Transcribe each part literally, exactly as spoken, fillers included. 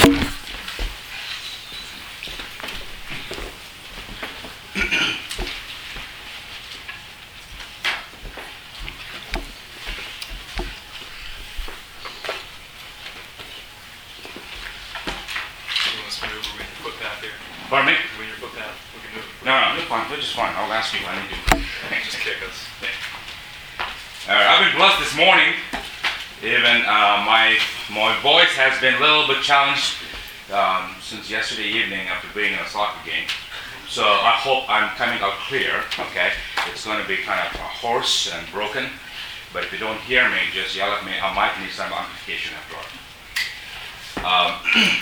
Pardon me? When you're booked out, we can move. No, no, you're fine. You're just fine. I'll ask you what I need to do. Just kick us. All right, I've been blessed this morning. Even uh, my my voice has been a little bit challenged um, since yesterday evening after being in a soccer game. So I hope I'm coming out clear. Okay, it's going to be kind of uh, hoarse and broken. But if you don't hear me, just yell at me. I might need some amplification after all. Um,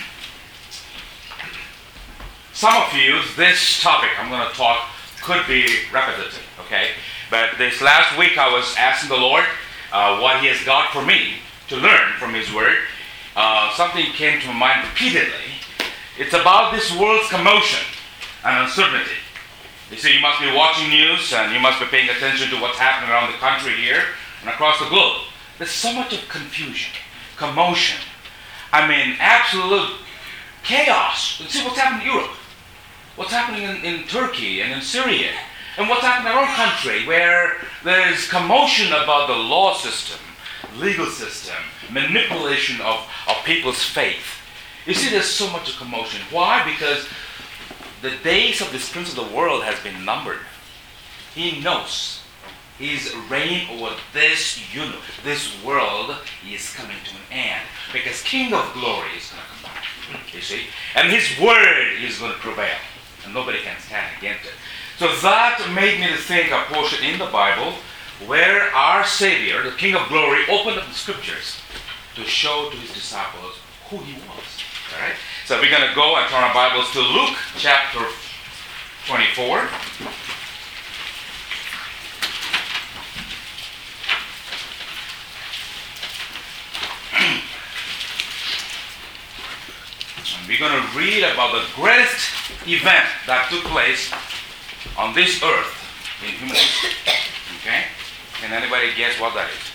Some of you, this topic I'm going to talk could be repetitive, okay? But this last week I was asking the Lord uh, what He has got for me to learn from His Word. Uh, something came to my mind repeatedly. It's about this world's commotion and uncertainty. You see, you must be watching news and you must be paying attention to what's happening around the country here and across the globe. There's so much of confusion, commotion. I mean, absolute chaos. See what's happening in Europe. What's happening in, in Turkey and in Syria, and what's happening in our own country, where there's commotion about the law system, legal system, manipulation of, of people's faith. You see, there's so much commotion. Why? Because the days of this prince of the world has been numbered. He knows his reign over this universe, this world is coming to an end, because King of Glory is going to come back. You see, and His word is going to prevail. And nobody can stand against it. So that made me to think a portion in the Bible where our Savior, the King of Glory, opened up the Scriptures to show to His disciples who He was. All right? So we're going to go and turn our Bibles to Luke chapter twenty-four. And we're going to read about the greatest event that took place on this earth in human history. Okay? Can anybody guess what that is?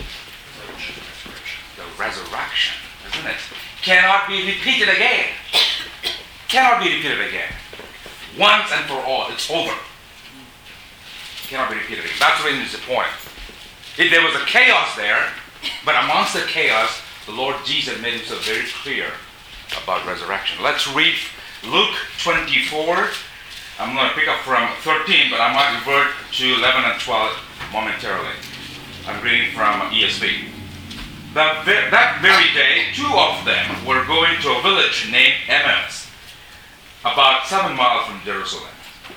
The resurrection, isn't it? Cannot be repeated again. Cannot be repeated again. Once and for all, it's over. Cannot be repeated again. That's really the point. If there was a chaos there, but amongst the chaos, the Lord Jesus made Himself very clear about resurrection. Let's read Luke twenty-four. I'm going to pick up from thirteen, but I might revert to eleven and twelve momentarily. I'm reading from E S V. That, ve- that very day, two of them were going to a village named Emmaus, about seven miles from Jerusalem.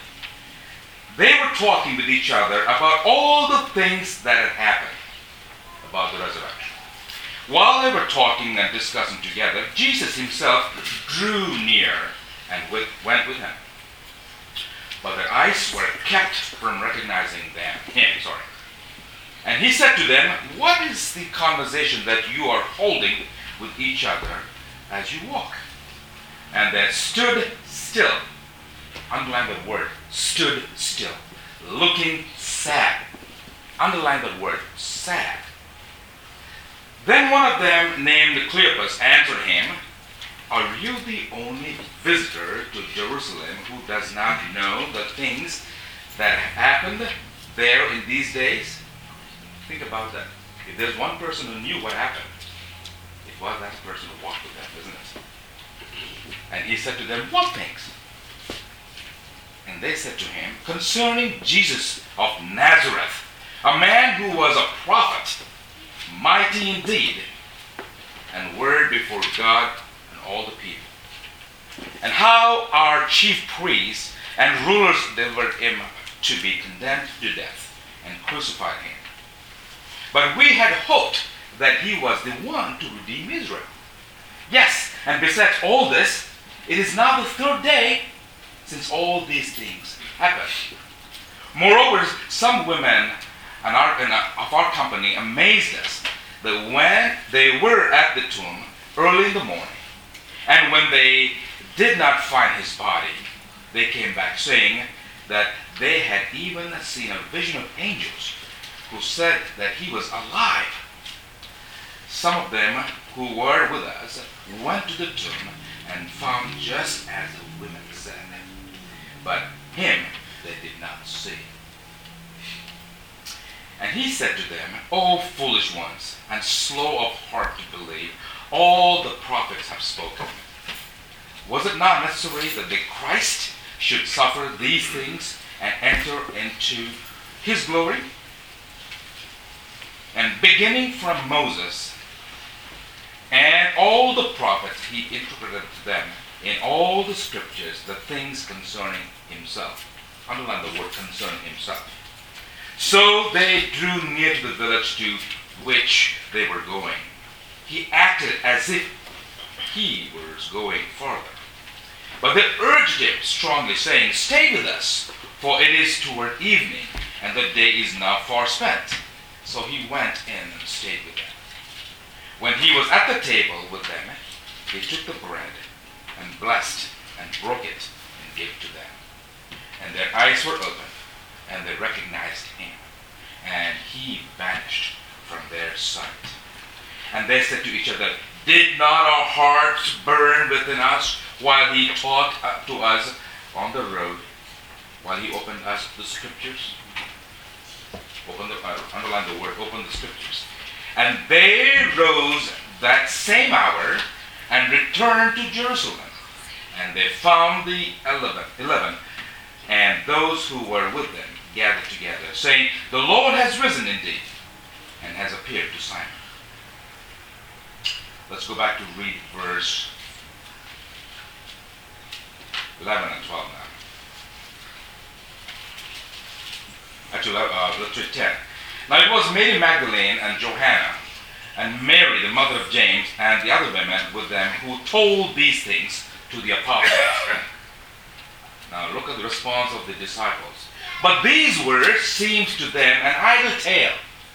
They were talking with each other about all the things that had happened about the resurrection. While they were talking and discussing together, Jesus Himself drew near and with, went with them. But their eyes were kept from recognizing them, Him. Sorry. And He said to them, "What is the conversation that you are holding with each other as you walk?" And they stood still. Underline that word, stood still. Looking sad. Underline that word, sad. Then one of them, named Cleopas, answered him, "Are you the only visitor to Jerusalem who does not know the things that happened there in these days?" Think about that. If there's one person who knew what happened, it was that person who walked with them, isn't it? And He said to them, "What things?" And they said to Him, "Concerning Jesus of Nazareth, a man who was a prophet, mighty indeed, and word before God and all the people. And how our chief priests and rulers delivered Him to be condemned to death and crucified Him. But we had hoped that He was the one to redeem Israel. Yes, and besides all this, it is now the third day since all these things happened. Moreover, some women and our, and of our company amazed us that when they were at the tomb early in the morning, and when they did not find His body, they came back saying that they had even seen a vision of angels who said that He was alive. Some of them who were with us went to the tomb and found just as the women said. But him they did not see. And he said to them, O foolish ones, and slow of heart to believe all the prophets have spoken. Was it not necessary that the Christ should suffer these things and enter into his glory? And beginning from Moses and all the prophets, he interpreted to them in all the scriptures the things concerning himself. Underline the word concerning himself. So they drew near to the village to which they were going. He acted as if he was going farther. But they urged him strongly, saying, Stay with us, for it is toward evening, and the day is now far spent. So he went in and stayed with them. When he was at the table with them, he took the bread and blessed and broke it and gave it to them. And their eyes were opened, and they recognized him. And he vanished from their sight. And they said to each other, Did not our hearts burn within us while he taught to us on the road, while he opened us the scriptures? Open the, uh, underline the word, open the scriptures. And they rose that same hour and returned to Jerusalem. And they found the eleven, eleven and those who were with them gathered together, saying, The Lord has risen indeed, and has appeared to Simon. Let's go back to read verse eleven and twelve now. Actually, uh, let's read ten. Now it was Mary Magdalene and Johanna and Mary, the mother of James, and the other women with them who told these things to the apostles. Now look at the response of the disciples. But these words seemed to them an idle tale.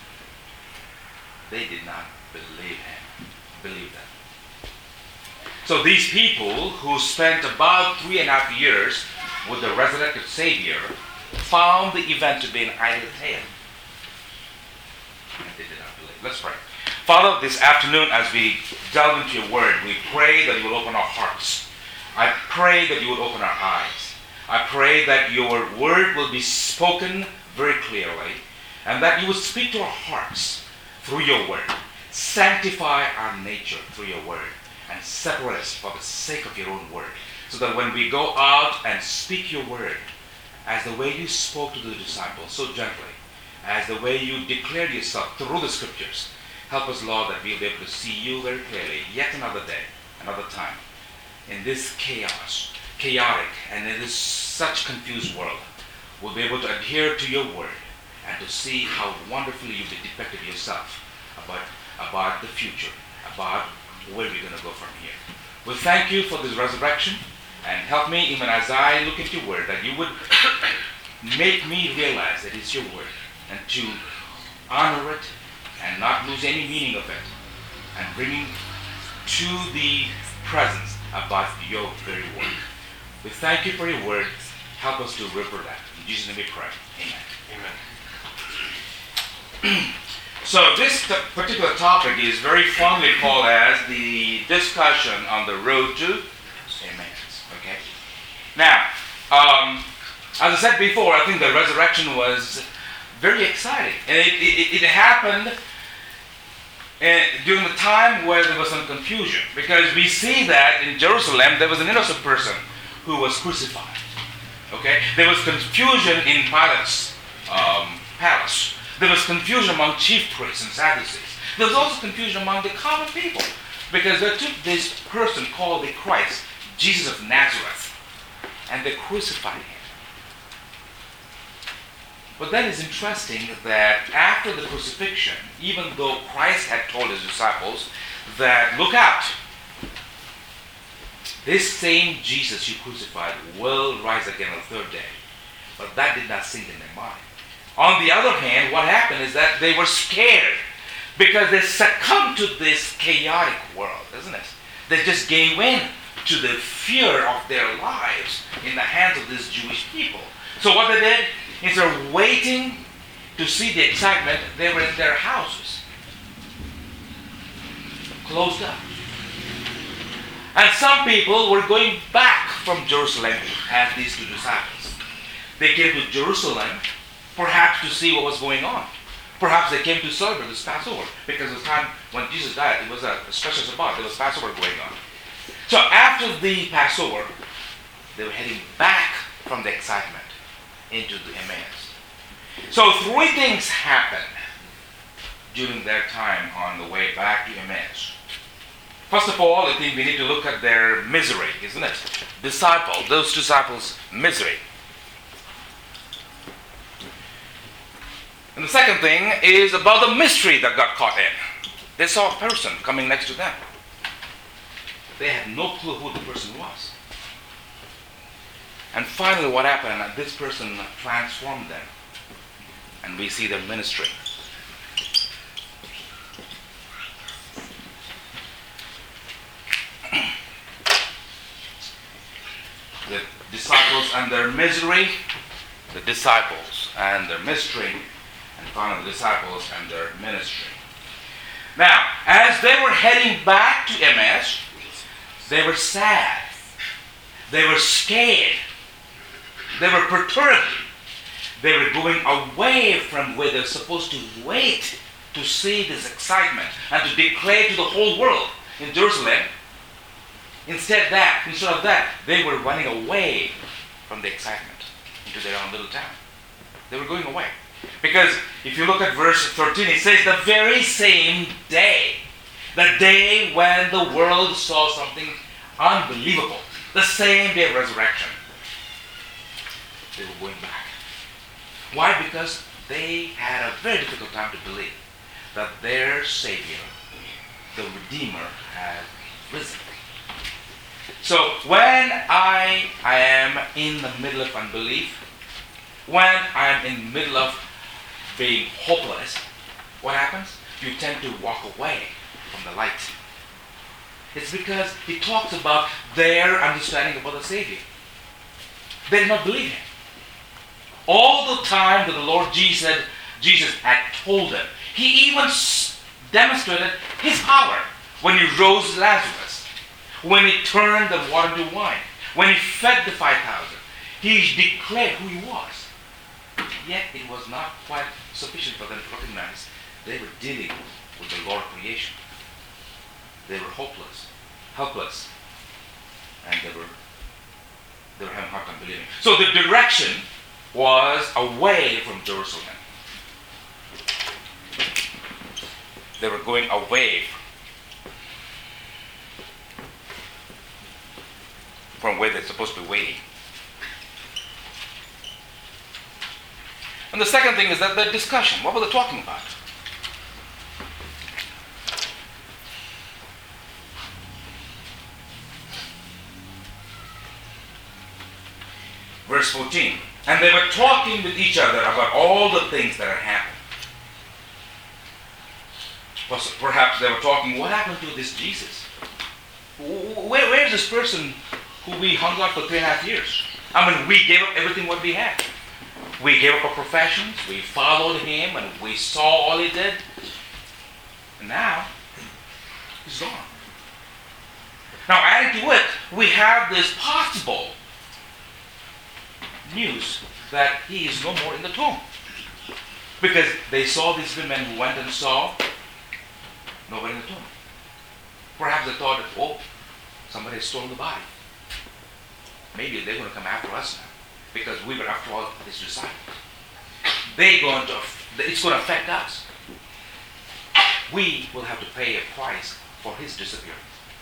They did not believe him. Believe them. So these people who spent about three and a half years with the resurrected Savior found the event to be an idle tale. And they did not believe. Let's pray. Father, this afternoon as we delve into your word, we pray that you will open our hearts. I pray that you will open our eyes. I pray that your word will be spoken very clearly, and that you will speak to our hearts through your word. Sanctify our nature through your word, and separate us for the sake of your own word, so that when we go out and speak your word, as the way you spoke to the disciples so gently, as the way you declared yourself through the scriptures, help us, Lord, that we'll be able to see you very clearly yet another day, another time, in this chaos, chaotic, and in this such confused world. We'll be able to adhere to your word and to see how wonderfully you've depicted yourself about, about the future, about where we're going to go from here. We thank you for this resurrection, and help me even as I look at your word, that you would make me realize that it's your word, and to honor it and not lose any meaning of it, and bringing to the presence about your very word. We thank you for your word. Help us to remember that. In Jesus' name we pray. Amen. Amen. So this t- particular topic is very fondly called as the discussion on the road to Emmaus. Okay. Now, um, as I said before, I think the resurrection was very exciting, and it, it, it happened uh, during the time where there was some confusion, because we see that in Jerusalem there was an innocent person who was crucified. Okay, there was confusion in Pilate's um, palace. There was confusion among chief priests and Sadducees. There was also confusion among the common people, because they took this person called the Christ, Jesus of Nazareth, and they crucified him. But then it's interesting that after the crucifixion, even though Christ had told his disciples that, look out, this same Jesus you crucified will rise again on the third day. But that did not sink in their mind. On the other hand, what happened is that they were scared because they succumbed to this chaotic world, isn't it? They just gave in to the fear of their lives in the hands of these Jewish people. So what they did, instead of waiting to see the excitement, they were in their houses, closed up. And some people were going back from Jerusalem as these two disciples. They came to Jerusalem perhaps to see what was going on. Perhaps they came to celebrate this Passover, because the time when Jesus died, it was a special Sabbath. There was Passover going on. So after the Passover, they were heading back from the excitement into the Emmaus. So three things happened during their time on the way back to Emmaus. First of all, I think we need to look at their misery, isn't it? Disciple, those disciples' misery. And the second thing is about the mystery that got caught in. They saw a person coming next to them. They had no clue who the person was. And finally what happened, that this person transformed them. And we see their ministry. The disciples and their misery, the disciples and their mystery, and finally the disciples and their ministry. Now, as they were heading back to Emmaus, they were sad. They were scared. They were perturbed. They were going away from where they're supposed to wait to see this excitement and to declare to the whole world in Jerusalem. Instead that, instead of that, they were running away from the excitement into their own little town. They were going away. Because if you look at verse thirteen, it says the very same day, the day when the world saw something unbelievable, the same day of resurrection, they were going back. Why? Because they had a very difficult time to believe that their Savior, the Redeemer, had risen. So when I, I am in the middle of unbelief, when I am in the middle of being hopeless, what happens? You tend to walk away from the light. It's because he talks about their understanding about the Savior. They did not believe him. All the time that the Lord Jesus, Jesus had told them, he even demonstrated his power when he rose Lazarus, when he turned the water into wine, when he fed the five thousand. He declared who he was. Yet it was not quite sufficient for them to recognize they were dealing with the Lord of creation. They were hopeless, helpless, and they were they were having a hard time believing. So the direction was away from Jerusalem. They were going away from where they're supposed to be waiting. And the second thing is that the discussion. What were they talking about? Verse fourteen. And they were talking with each other about all the things that had happened. Perhaps they were talking, what happened to this Jesus? Where, where is this person who we hung out for three and a half years? I mean, we gave up everything what we had. We gave up our professions, we followed him, and we saw all he did. And now, he's gone. Now, adding to it, we have this possible news that he is no more in the tomb. Because they saw these women who went and saw nobody in the tomb. Perhaps they thought, that, oh, somebody stole the body. Maybe they're going to come after us now. Because we were, after all, his disciples. They're going to, it's going to affect us. We will have to pay a price for his disappearance.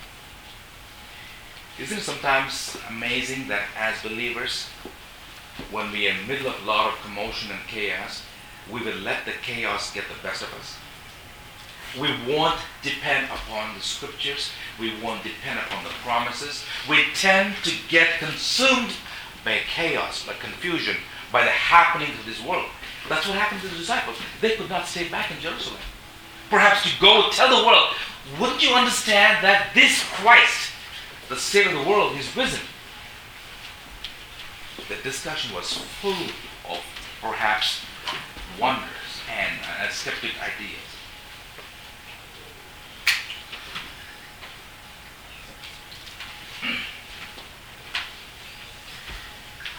Isn't it sometimes amazing that as believers, when we are in the middle of a lot of commotion and chaos, we will let the chaos get the best of us? We won't depend upon the scriptures. We won't depend upon the promises. We tend to get consumed by chaos, by confusion, by the happenings of this world. That's what happened to the disciples. They could not stay back in Jerusalem. Perhaps to go tell the world, wouldn't you understand that this Christ, the Savior of the world, is risen? The discussion was full of perhaps wonders and uh, skeptic ideas.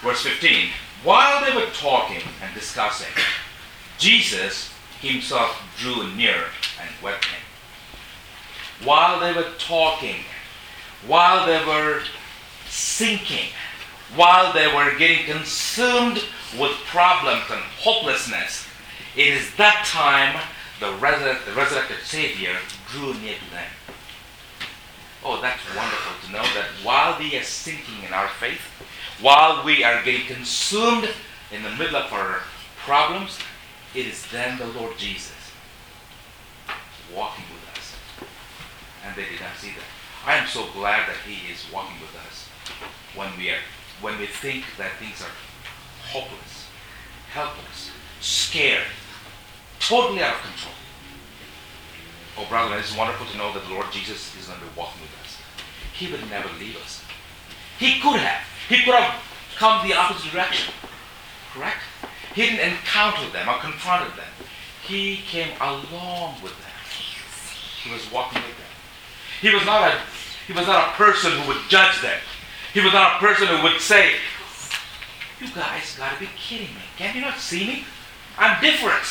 Verse fifteen. While they were talking and discussing, Jesus himself drew near and wept him. While they were talking, while they were sinking, while they were getting consumed with problems and hopelessness, it is that time the, resur- the resurrected Savior drew near to them. Oh, that's wonderful to know that while we are sinking in our faith, while we are getting consumed in the middle of our problems, it is then the Lord Jesus walking with us. And they did not see that. I am so glad that He is walking with us when we are, when we think that things are hopeless, helpless, scared, totally out of control. Oh, brother, it's wonderful to know that the Lord Jesus is going to be walking with us. He would never leave us. He could have. He could have come the opposite direction. Correct? He didn't encounter them or confronted them. He came along with them. He was walking with them. He was not a, he was not a person who would judge them. He was not a person who would say, "You guys got to be kidding me. Can you not see me? I'm different."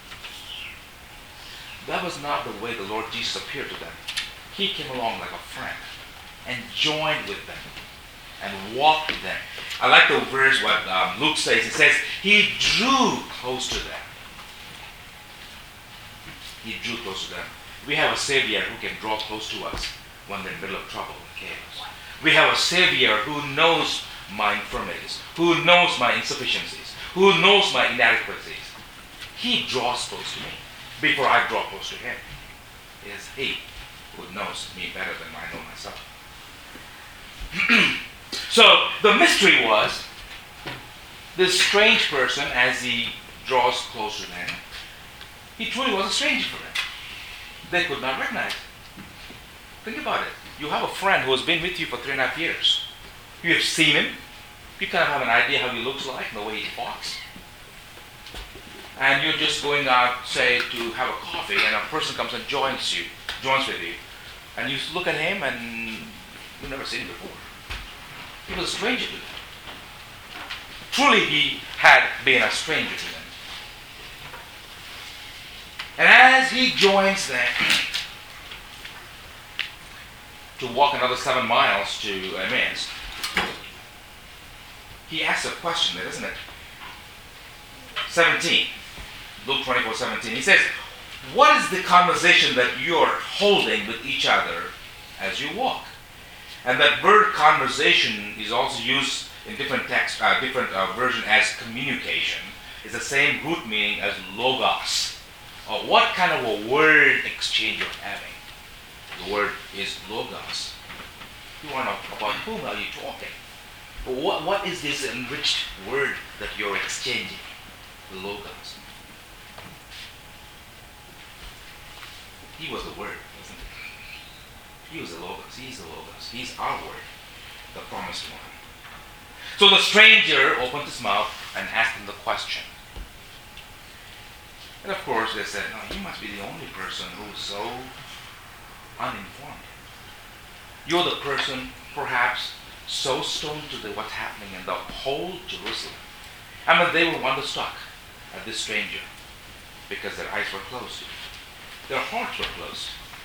That was not the way the Lord Jesus appeared to them. He came along like a friend and joined with them and walked with them. I like the verse what um, Luke says. It says, He drew close to them. He drew close to them. We have a Savior who can draw close to us when we're in the middle of trouble and chaos. We have a Savior who knows my infirmities, who knows my insufficiencies, who knows my inadequacies. He draws close to me before I draw close to Him. It is He who knows me better than I know myself. So the mystery was this strange person, as he draws close to them, he truly was a stranger for them. They could not recognize him. Think about it. You have a friend who has been with you for three and a half years. You have seen him. You kind of have an idea how he looks like and the way he talks. And you're just going out, say, to have a coffee, and a person comes and joins you, joins with you. And you look at him and you've never seen him before. He was a stranger to them. Truly, he had been a stranger to them. And as he joins them to walk another seven miles to Emmaus, he asks a question there, isn't it? seventeen. Luke twenty-four seventeen. He says, what is the conversation that you're holding with each other as you walk? And that word conversation is also used in different text, uh, different uh, version as communication. It's the same root meaning as logos. Or what kind of a word exchange you're having? The word is logos. You want to know about whom are you talking? But what, what is this enriched word that you're exchanging? The logos. He was the word, wasn't he? He was the logos. He's the logos. He's our word, the promised one. So the stranger opened his mouth and asked him the question. And of course they said, no, you must be the only person who's so uninformed. You're the person perhaps so stoned to the, what's happening in the whole Jerusalem. I mean, they were wonderstruck at this stranger because their eyes were closed. Their hearts were closed.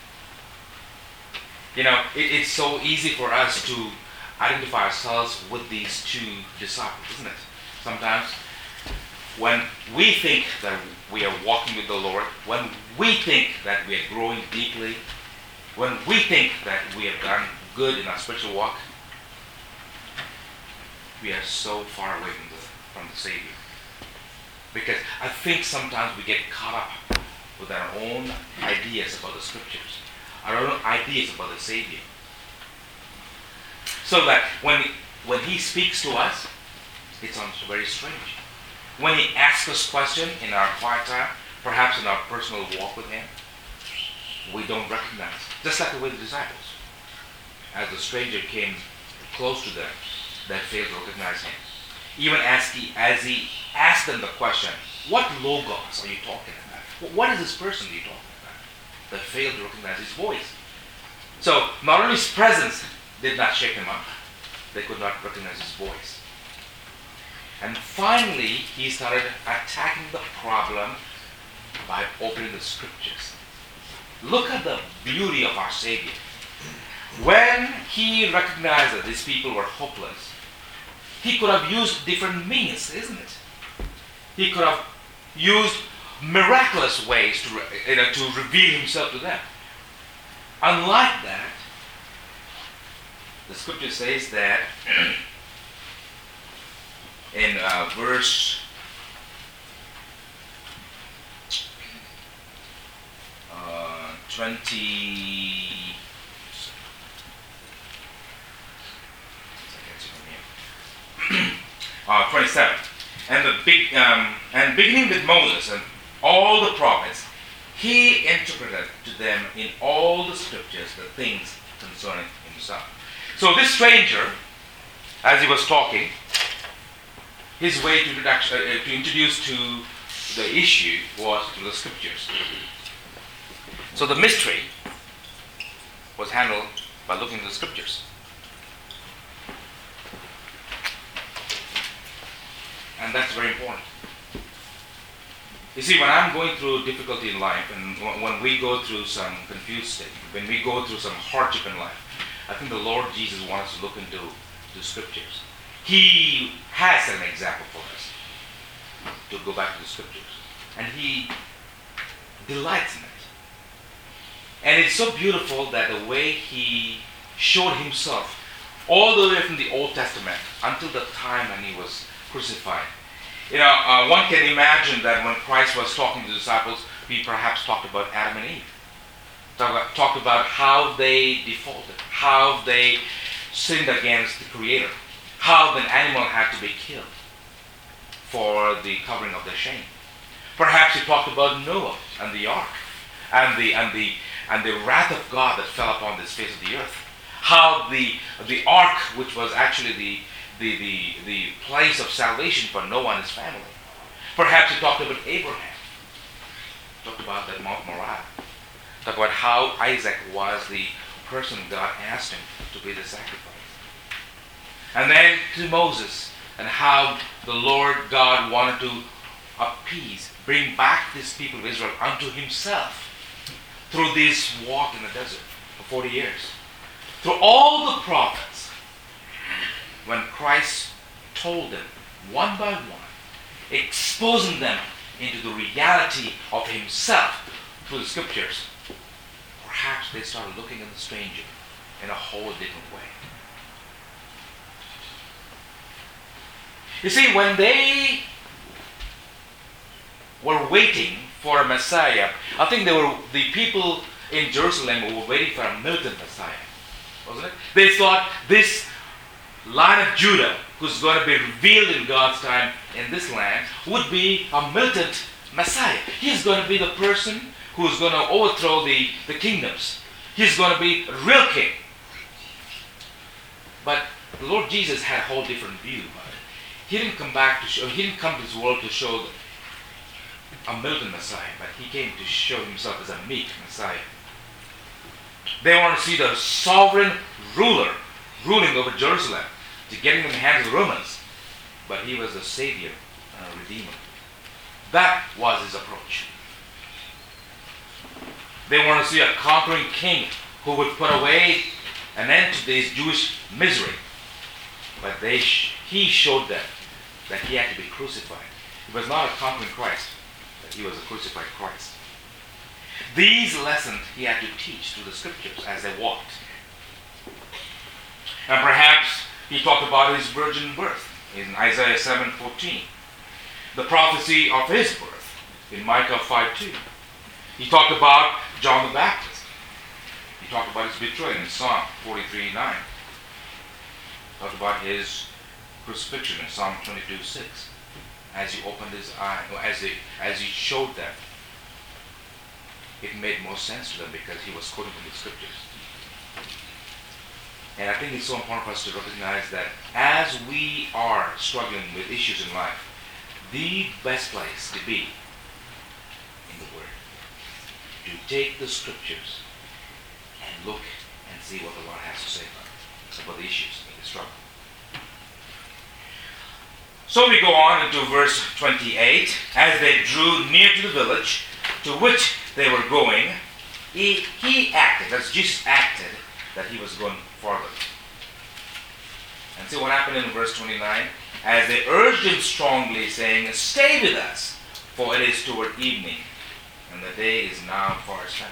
You know, it, it's so easy for us to identify ourselves with these two disciples, isn't it? Sometimes when we think that we are walking with the Lord, when we think that we are growing deeply, when we think that we have done good in our spiritual walk, we are so far away from the, from the Savior. Because I think sometimes we get caught up with our own ideas about the Scriptures, our own ideas about the Savior. So that when, when He speaks to us, it sounds very strange. When He asks us questions in our quiet time, perhaps in our personal walk with Him, we don't recognize. Just like the way the disciples, as the stranger came close to them, they failed to recognize Him. Even as he, as he asked them the question, what logos are you talking about? What is this person you're talking about? They failed to recognize His voice. So not only His presence did not shake them up, they could not recognize His voice. And finally, he started attacking the problem by opening the scriptures. Look at the beauty of our Savior. When he recognized that these people were hopeless, he could have used different means, isn't it? He could have used miraculous ways to, you know, to reveal himself to them. Unlike that, the scripture says that in uh, verse uh, twenty, uh, twenty-seven, and the big um, and beginning with Moses and all the prophets, he interpreted to them in all the scriptures the things concerning himself. So this stranger, as he was talking, his way to, introduction, uh, to introduce to the issue was through the scriptures. So the mystery was handled by looking at the scriptures. And that's very important. You see, when I'm going through difficulty in life, and when we go through some confused state, when we go through some hardship in life, I think the Lord Jesus wants us to look into the scriptures. He has an example for us to go back to the scriptures. And he delights in it. And it's so beautiful that the way he showed himself all the way from the Old Testament until the time when he was crucified. You know, uh, one can imagine that when Christ was talking to the disciples, he perhaps talked about Adam and Eve. Talk about, talked about how they defaulted, how they sinned against the Creator, how the animal had to be killed for the covering of their shame. Perhaps he talked about Noah and the ark, and the and the and the wrath of God that fell upon this face of the earth. How the the ark, which was actually the the the, the place of salvation for Noah and his family. Perhaps he talked about Abraham. Talked about that Mount Moriah. Talked about how Isaac was the person God asked him to be the sacrifice. And then to Moses, and how the Lord God wanted to appease, bring back this people of Israel unto himself through this walk in the desert for forty years. Through all the prophets, when Christ told them one by one, exposing them into the reality of himself through the scriptures, perhaps they started looking at the stranger in a whole different way. You see, when they were waiting for a Messiah, I think they were the people in Jerusalem who were waiting for a militant Messiah, wasn't it? They thought this Lion of Judah, who's going to be revealed in God's time in this land, would be a militant Messiah. He's going to be the person who's going to overthrow the, the kingdoms. He's going to be a real king. But the Lord Jesus had a whole different view about it. He didn't come back to show, he didn't come to this world to show a militant Messiah, but he came to show himself as a meek Messiah. They want to see the sovereign ruler ruling over Jerusalem, to getting in the hands of the Romans. But he was the Savior and a Redeemer. That was his approach. They want to see a conquering king who would put away an end to this Jewish misery. But they sh- he showed them that he had to be crucified. He was not a conquering Christ, but he was a crucified Christ. These lessons he had to teach through the scriptures as they walked. And perhaps he talked about his virgin birth in Isaiah seven fourteen. The prophecy of his birth in Micah five two. He talked about John the Baptist. He talked about his betrayal in Psalm forty-three nine. He talked about his crucifixion in Psalm twenty-two six. As he opened his eye, as he, as he showed them, it made more sense to them because he was quoting from the scriptures. And I think it's so important for us to recognize that as we are struggling with issues in life, the best place to be in the Word, to take the scriptures and look and see what the Lord has to say about it, about the issues in the struggle. So we go on into verse twenty-eight. As they drew near to the village to which they were going, he, he acted, that's Jesus acted, that he was going farther. And see what happened in verse twenty-nine? As they urged him strongly, saying, "Stay with us, for it is toward evening, and the day is now far spent."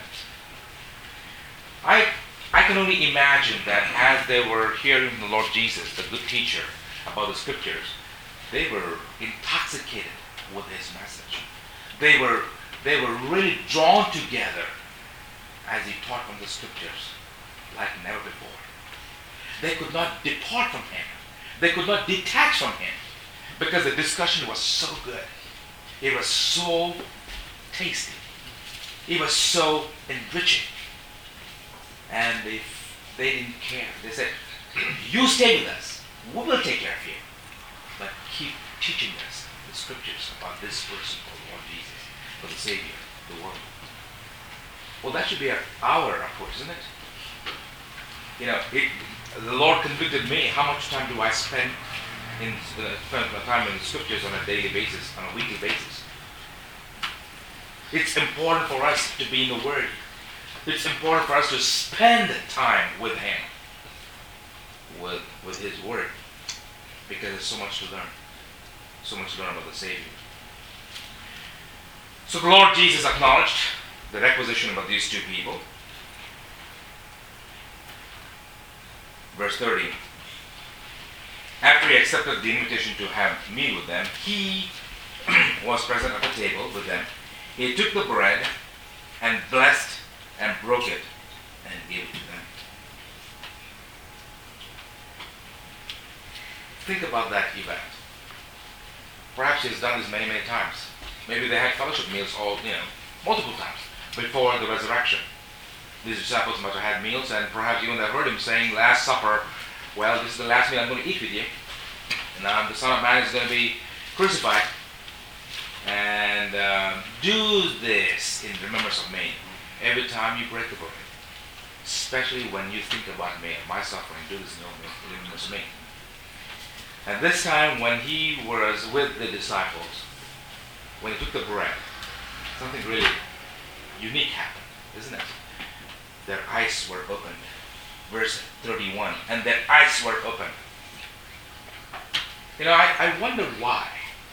I, I can only imagine that as they were hearing the Lord Jesus, the good teacher, about the scriptures, they were intoxicated with his message. They were, they were really drawn together as he taught from the scriptures like never before. They could not depart from him. They could not detach from him because the discussion was so good. It was so tasty. It was so enriching. And they, they didn't care. They said, "You stay with us. We will take care of you. But keep teaching us the scriptures about this person called Lord Jesus, for the Savior of the world." Well, that should be our approach, isn't it? You know, it, the Lord convicted me. How much time do I spend in uh, spend my time in the scriptures on a daily basis, on a weekly basis? It's important for us to be in the Word. It's important for us to spend time with Him, with with His Word, because there's so much to learn, so much to learn about the Savior. So the Lord Jesus acknowledged the requisition about these two people. Verse thirty. After he accepted the invitation to have meal with them, he was present at the table with them. He took the bread and blessed and broke it and gave it to them. Think about that event. Perhaps he's done this many, many times. Maybe they had fellowship meals all, you know, multiple times before the resurrection. These disciples must have had meals, and perhaps even they heard him saying, "Last Supper, well, this is the last meal I'm going to eat with you. And now the Son of Man is going to be crucified. And uh, do this in remembrance of me every time you break the bread. Especially when you think about me and my suffering, do this in remembrance of me." And this time when he was with the disciples, when he took the bread, something really unique happened, isn't it? Their eyes were opened. Verse thirty-one. And their eyes were opened. You know, I, I wondered why.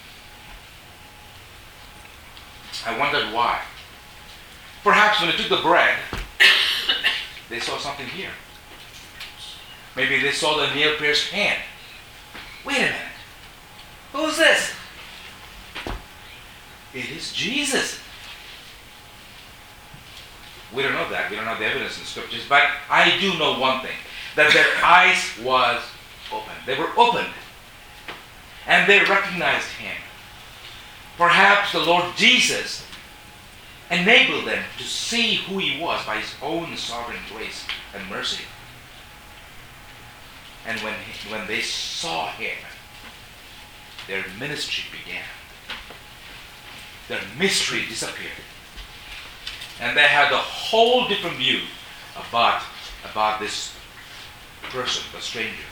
I wondered why. Perhaps when they took the bread, they saw something here. Maybe they saw the nail-pierced hand. Wait a minute. Who's this? It is Jesus. We don't know that. We don't have the evidence in the scriptures. But I do know one thing. That their eyes was open. They were opened. And they recognized him. Perhaps the Lord Jesus enabled them to see who he was by his own sovereign grace and mercy. And when, he, when they saw him, their ministry began. Their mystery disappeared. And they had a whole different view about, about this person, the stranger.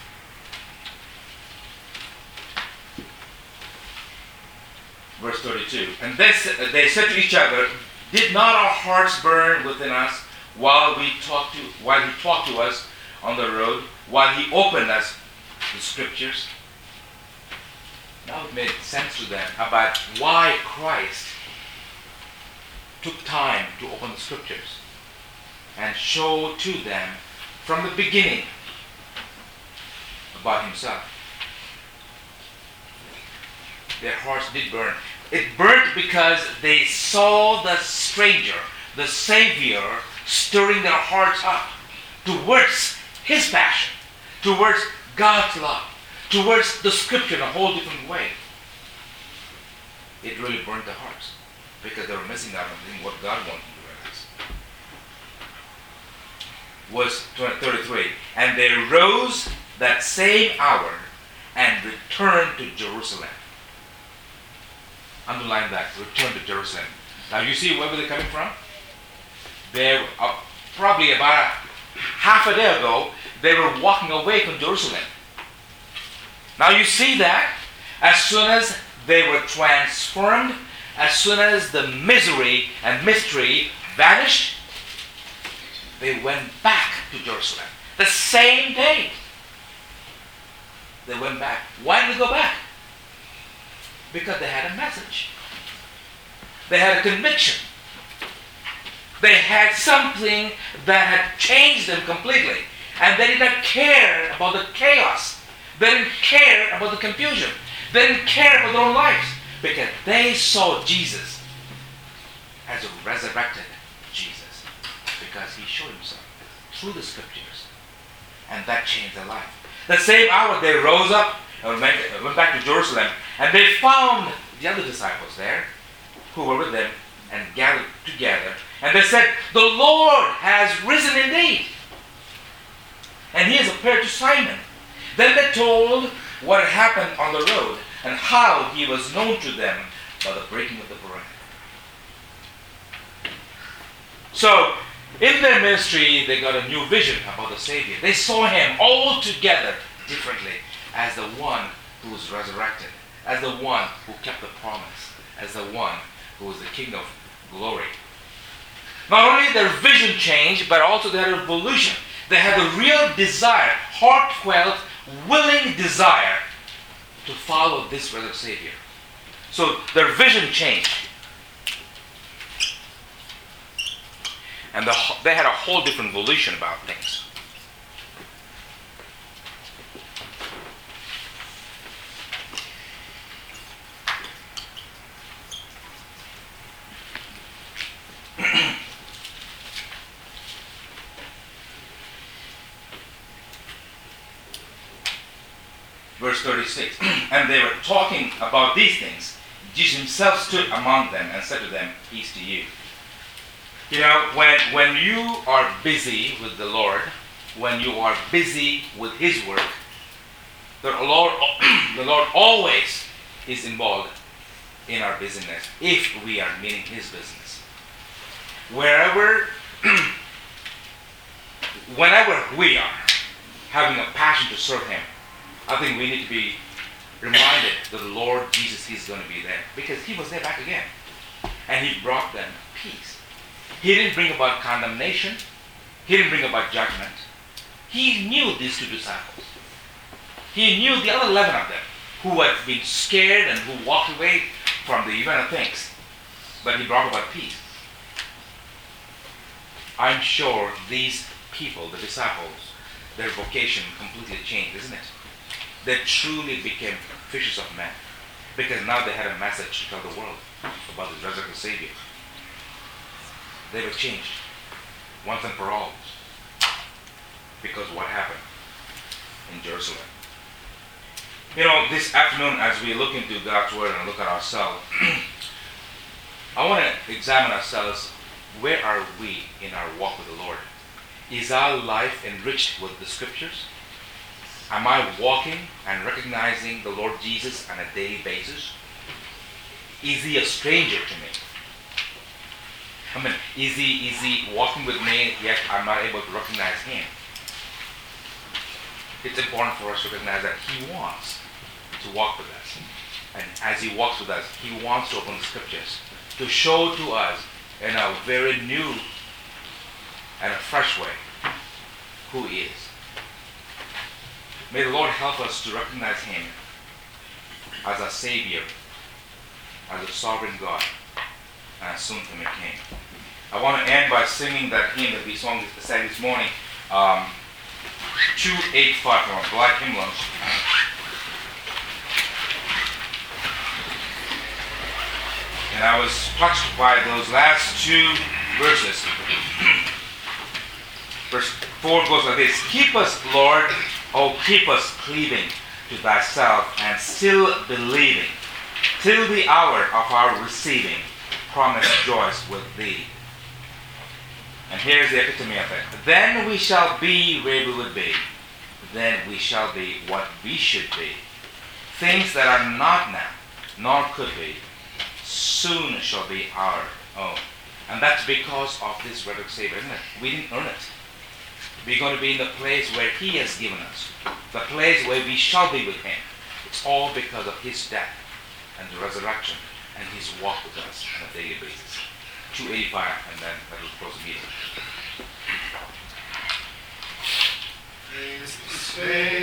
Verse thirty-two. And they, they said to each other, "Did not our hearts burn within us while we talked to while he talked to us on the road, while he opened us the scriptures?" Now it made sense to them about why Christ took time to open the scriptures and show to them from the beginning about himself. Their hearts did burn. It burnt because they saw the stranger, the Savior, stirring their hearts up towards his passion, towards God's love, towards the scripture in a whole different way. It really burnt their hearts because they were missing out on what God wanted to realize. Verse thirty-three. And they rose that same hour and returned to Jerusalem. Underline that. Return to Jerusalem. Now you see where were they coming from? They uh, probably about half a day ago, they were walking away from Jerusalem. Now you see that As soon as they were transformed, as soon as the misery and mystery vanished, they went back to Jerusalem. The same day. They went back. Why did they go back? Because they had a message. They had a conviction. They had something that had changed them completely. And they did not care about the chaos. They didn't care about the confusion. They didn't care about their own lives. Because they saw Jesus as a resurrected Jesus. Because he showed himself through the scriptures. And that changed their life. The same hour they rose up and went, went back to Jerusalem. And they found the other disciples there who were with them and gathered together. And they said, the Lord has risen indeed. And he has appeared to Simon. Then they told what had happened on the road and how he was known to them by the breaking of the bread. So, in their ministry, they got a new vision about the Savior. They saw him altogether differently as the one who was resurrected, as the one who kept the promise, as the one who was the King of glory. Not only their vision changed, but also their evolution. They had a real desire, heartfelt, willing desire to follow this risen Savior. So their vision changed. And the, they had a whole different volition about things. Verse thirty-six, and they were talking about these things. Jesus himself stood among them and said to them, peace to you. You know, when, when you are busy with the Lord, when you are busy with his work, the Lord, the Lord always is involved in our busyness if we are meaning his business. Wherever, whenever we are having a passion to serve him, I think we need to be reminded that the Lord Jesus is going to be there. Because he was there back again. And he brought them peace. He didn't bring about condemnation. He didn't bring about judgment. He knew these two disciples. He knew the other eleven of them who had been scared and who walked away from the event of things. But he brought about peace. I'm sure these people, the disciples, their vocation completely changed, isn't it? They truly became fishers of men. Because now they had a message to tell the world about the resurrected Savior. They were changed once and for all. Because what happened in Jerusalem. You know, this afternoon as we look into God's Word and look at ourselves, I want to examine ourselves. Where are we in our walk with the Lord? Is our life enriched with the Scriptures? Am I walking and recognizing the Lord Jesus on a daily basis? Is he a stranger to me? I mean, is he, is he walking with me, yet I'm not able to recognize him? It's important for us to recognize that he wants to walk with us. And as he walks with us, he wants to open the Scriptures to show to us in a very new and a fresh way who he is. May the Lord help us to recognize him as our Savior, as a sovereign God, and as soon-coming King. I want to end by singing that hymn that we sang this morning, um, two eighty-five from our Black Hymn Lunch. And I was touched by those last two verses. Verse four goes like this: keep us, Lord, oh keep us cleaving to thyself and still believing, till the hour of our receiving promised joys with thee. And here's the epitome of it. Then we shall be where we would be. Then we shall be what we should be. Things that are not now, nor could be, soon shall be our own. And that's because of this resurrected Savior, isn't it? We didn't earn it. We're going to be in the place where he has given us. The place where we shall be with him. It's all because of his death and the resurrection and his walk with us on a daily basis. two eighty-five, and then that will close the meeting. Praise the Savior.